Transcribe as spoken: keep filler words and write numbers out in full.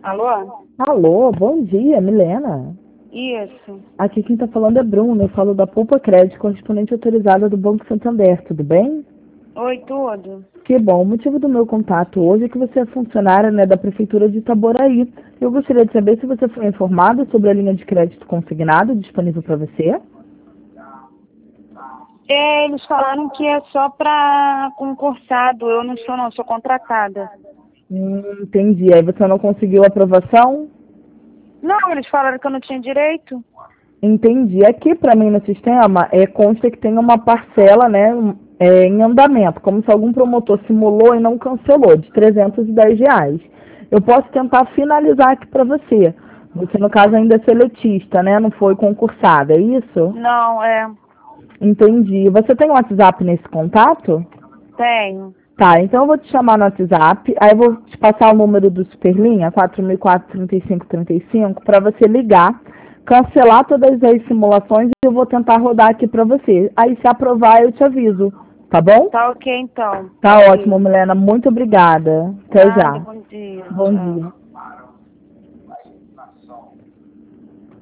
Alô? Alô, bom dia, Milena. Isso. Aqui quem está falando é Bruno, eu falo da Poupa Crédito, correspondente autorizada do Banco Santander, tudo bem? Oi, tudo. Que bom, o motivo do meu contato hoje é que você é funcionária, né, da Prefeitura de Itaboraí. Eu gostaria de saber se você foi informada sobre a linha de crédito consignado disponível para você. É, eles falaram que é só para concursado. Eu não sou, não, sou contratada. Hum, entendi. Aí você não conseguiu aprovação? Não, eles falaram que eu não tinha direito. Entendi. Aqui para mim no sistema é, consta que tem uma parcela, né, um- é, em andamento, como se algum promotor simulou e não cancelou, de trezentos e dez reais. Eu posso tentar finalizar aqui para você. Você, no caso, ainda é seletista, né? Não foi concursada, é isso? Não, é. Entendi. Você tem um WhatsApp nesse contato? Tenho. Tá, então eu vou te chamar no WhatsApp, aí eu vou te passar o número do Superlinha, quatro mil e quatro, trinta e cinco, trinta e cinco, para você ligar, cancelar todas as simulações e eu vou tentar rodar aqui para você. Aí se aprovar eu te aviso, tá bom? Tá ok, então. Tá Ok. ótimo, Milena, muito obrigada. Até Nada, já. bom dia. Bom Tchau. dia.